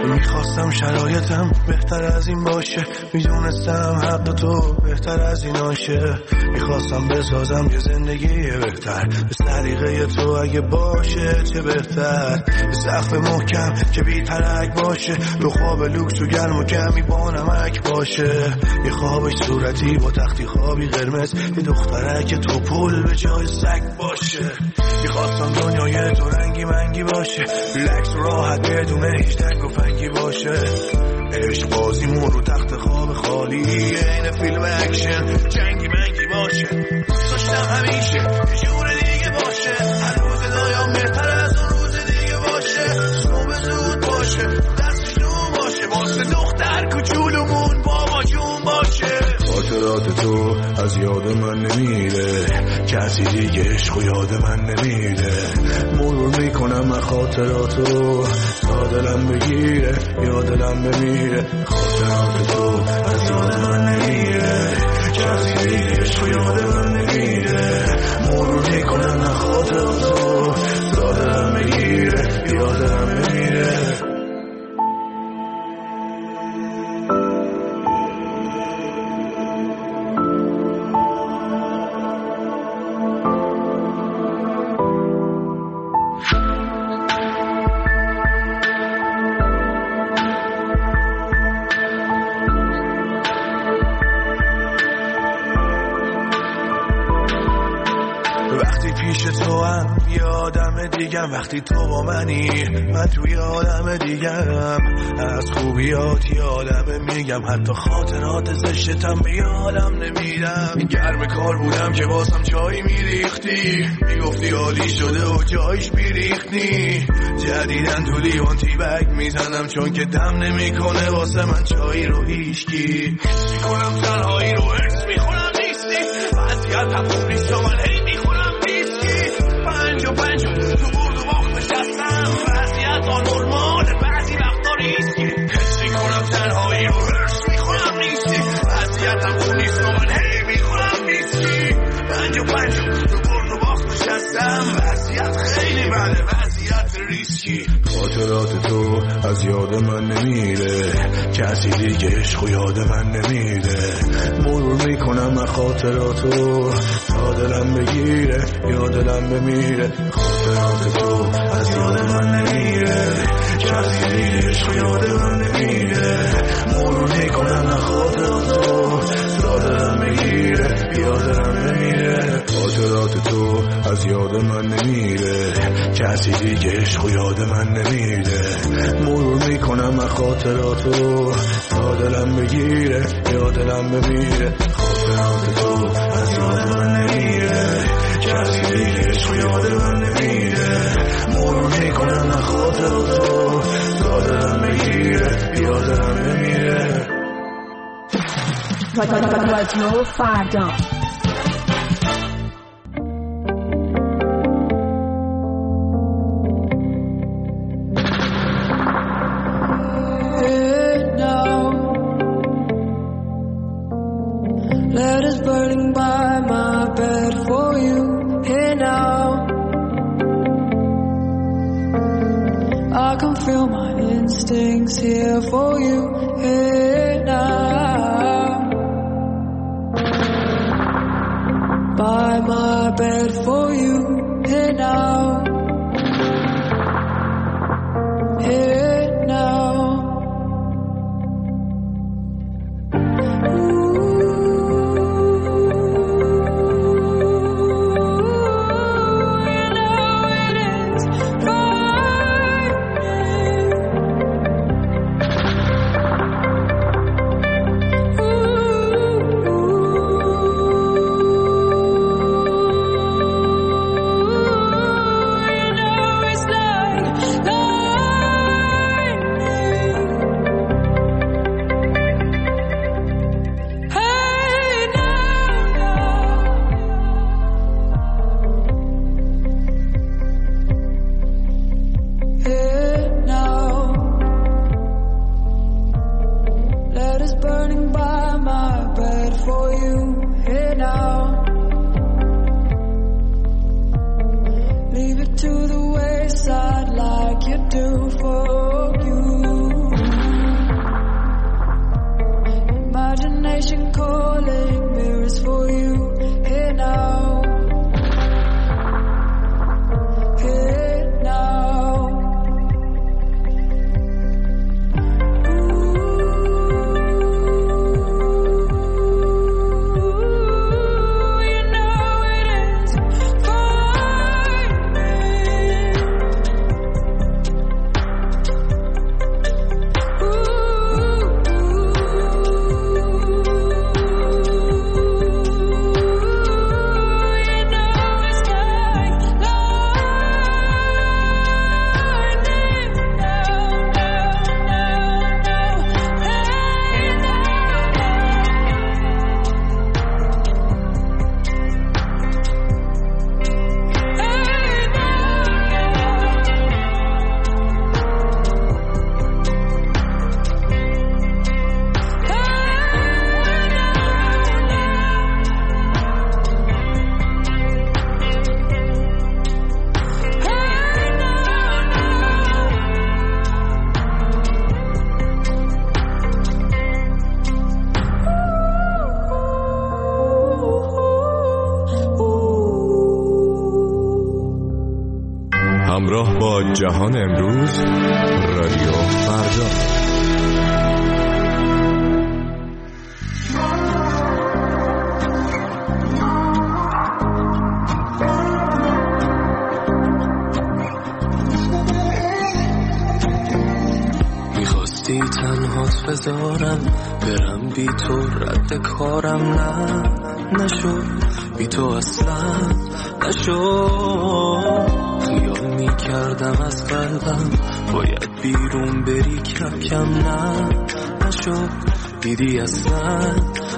میخواستم شرایطم بهتر از این باشه، میدونستم حق تو بهتر از این آشه. میخواستم بسازم یه زندگی بهتر به طریقه تو، اگه باشه چه بهتر. سقف محکم که بی ترک باشه، دو خواب لوکس و گرم و کمی با نمک باشه. یه خوابش صورتی با تختی خوابی قرمز، یه دخترک تو پول به جای سگ باشه. میخواستم دنیای تو رنگی منگی باشه، ریلکس و راحت بدون هیچ تنگ و فنگی باشه. عشق بازیمون رو تخت خواب خالی، این فیلم اکشن جنگی منگی باشه. دوست داشتم همیشه یه جور دیگه باشه، هر روز دایم بهتر از اون روز دیگه باشه. صبح زود باشه، دستش نون باشه، واسه دختر کوچولومون بابا جون باشه. خاطرات تو از یاد من نمیره، کسی دیگه عشق و یاد من نمیره. مرور میکنم من خاطراتو تا دلم بگیره یا دلم بمیره. خاطرات تو از یاد من نمیره، کسی دیگه عشق و یاد من نمیره. مرور میکنم من خاطراتو تا دلم بگیره یا دلم بمیره. وقتی تو با منی، من توی آدم دیگرم. از خوبیات یادم میگم، حتی خاطرات زشتم به یادم نمیدم. گرم کار بودم که واسم چای میریختی، میگفتی عالی شده و جایش میریختی. جدیدن تو لیوان تی بگ میزنم، چون که دم نمیکنه واسه من چای رو هیشکی. میکنم تنهایی رو ارس میخونم نیستی، وضعیتم خوب نیست و من هی میخونم نیستی. پنج و تو برد و باخت نشستم، وضعیت آنورمال بعضی وقتا ریسکی. حس میکنم تنهایی رو ارس میخونم نیستی، وضعیتم خوب نیست و من هی میخونم نیستی. پنج و تو برد و باخت نشستم، وضعیت خیلی بده، وضعیت ریسکی. خاطرات تو از یاد من نمیره، کسی دیگه عشق و یاد من نمیره. مرور میکنم من خاطراتو تا دلم بگیره یا دلم بمیره. خاطرات تو از یاد من نمیره، کسی دیگه عشق و یاد من نمیره. مرور میکنم من خاطراتو تا دلم بگیره یا دلم بمیره. خاطرات تو از یاد من نمیره، کسی دیگه عشق و یاد من نمیره. مرور میکنم من خاطراتو تا دلم بگیره یا دلم بمیره. خاطرات تو از یاد من نمیره، کسی دیگه عشق و یاد من نمیره. مرور میکنم من خاطراتو تا دلم بگیره یا دلم بمیره. رادیو فردا. Letters burning by my bed for you here now. I can feel my instincts here for you here now. By my bed for you here now. Here now. همراه با جهان امروز، رادیو فردا. میخواستی تنهات بذارم برم بی تو، رد کارم نشد، بی تو اصلا نشد. خیال میکردم از قلبم باید بیرون بری، کم کم نشد، دیدی اصلا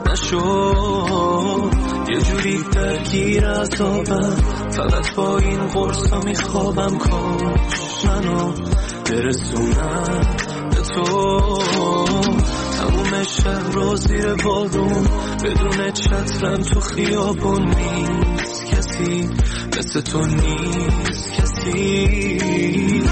نشد. یه جوری درگیر عذابم، فقط با این قرصا میخوابم، کاش منو برسونم به تو. تموم شهر رو زیر بارون، بدون چترم تو خیابون، نیست کسی مثل تو، نیست کسی.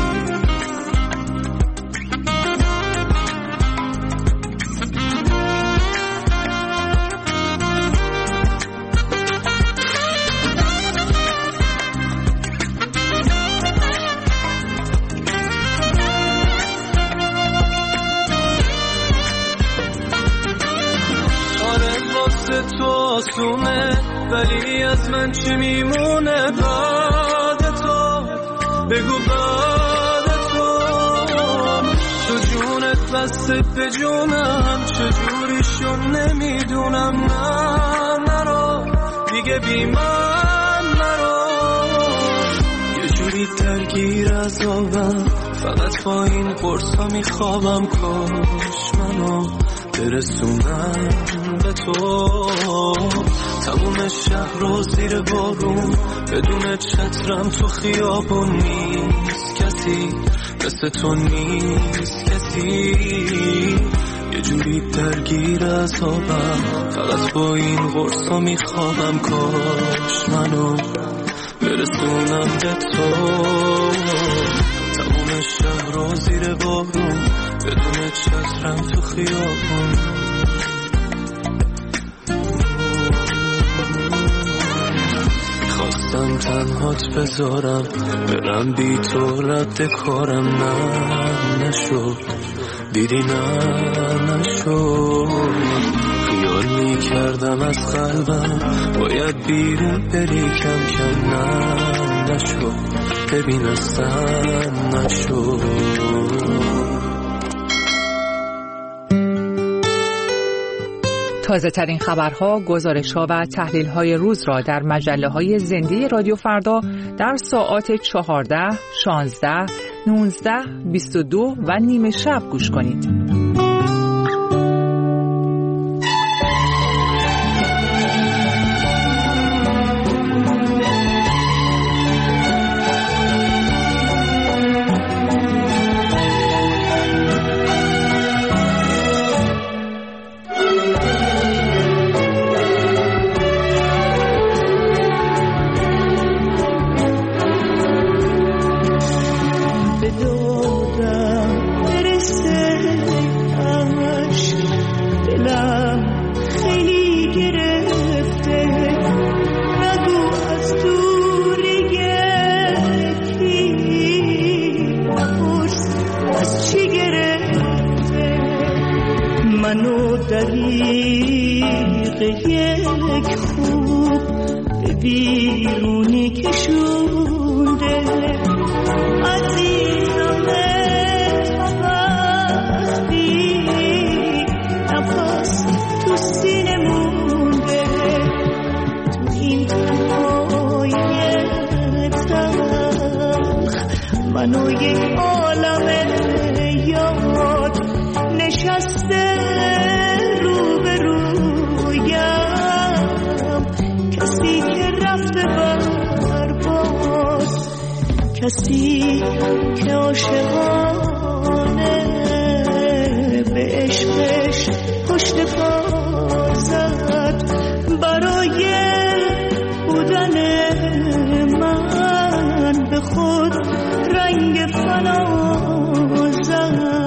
تو آسونه، ولی از من چی میمونه بعد تو؟ بگو بعد تو. تو جونت بسته به جونم، چجوری شد نمیدونم. نرو دیگه بی من نرو. یه جوری درگیر عذابم، فقط با این قرصا میخوابم، کاش منو برسونم به تو. تموم شهر رو زیر بارون، بدون چترم تو خیابون، نیست کسی مثل تو، نیست کسی. یه جوری درگیر عذابم، فقط با این قرصا میخوابم، کاش منو برسونم به تو. تموم شهر رو زیر بارون، بدون چترم تو خیابون. خواستم تنهات بذارم برم بی تو، رد کارم نشد، دیدی نشد. خیال میکردم از قلبم باید بیرون بری، کم کم نشد، ببین اصلا نشد. تازه ترین خبرها، گزارش‌ها و تحلیل‌های روز را در مجله‌های زنده رادیو فردا در ساعات 14، 16، 19، 22 و نیمه شب گوش کنید. کسی که عاشقانه به عشقش پشت پا زد، برای بودن من به خود رنگ فنا زد.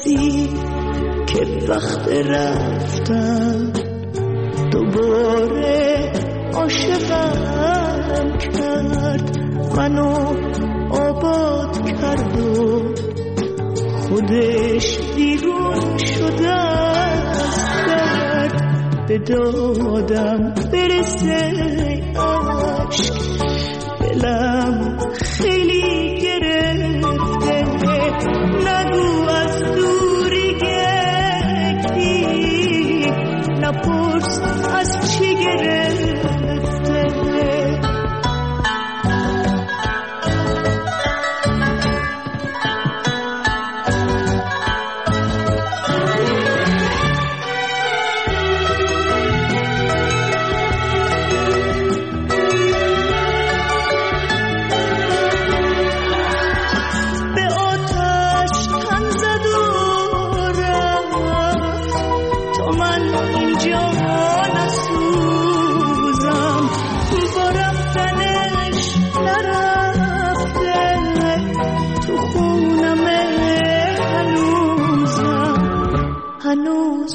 حسی که وقت رفتن دوباره عاشقم کرد، منو آباد کرد و خودش بیرون شده از درد. به دادم برسه عشق، دلم خیلی گرفته، نگو از دوری گرفتی، نپرس از چی گرفته. هنوز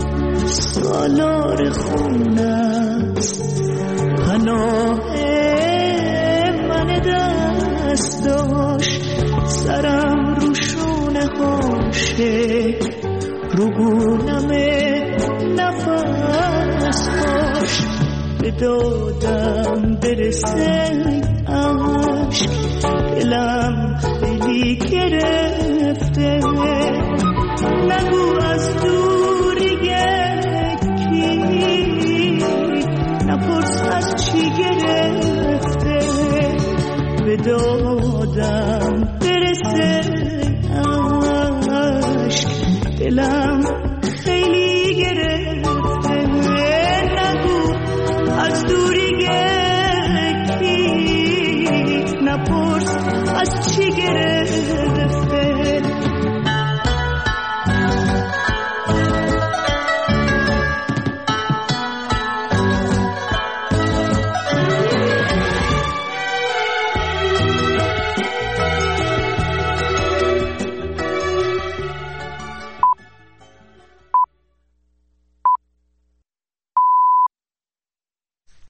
سالار خونه است، پناه من دست داشت، سرم رو شونه هاشه، رو گونم نفس هاش. به دادم برسه عشق، دلم خیلی گرفته، نگو از دوری گکی، نپرس از چی گرفته. به دادم برسه عشق، دلم خیلی گرفته، نگو از دوری گکی، نپرس از چی گرفته.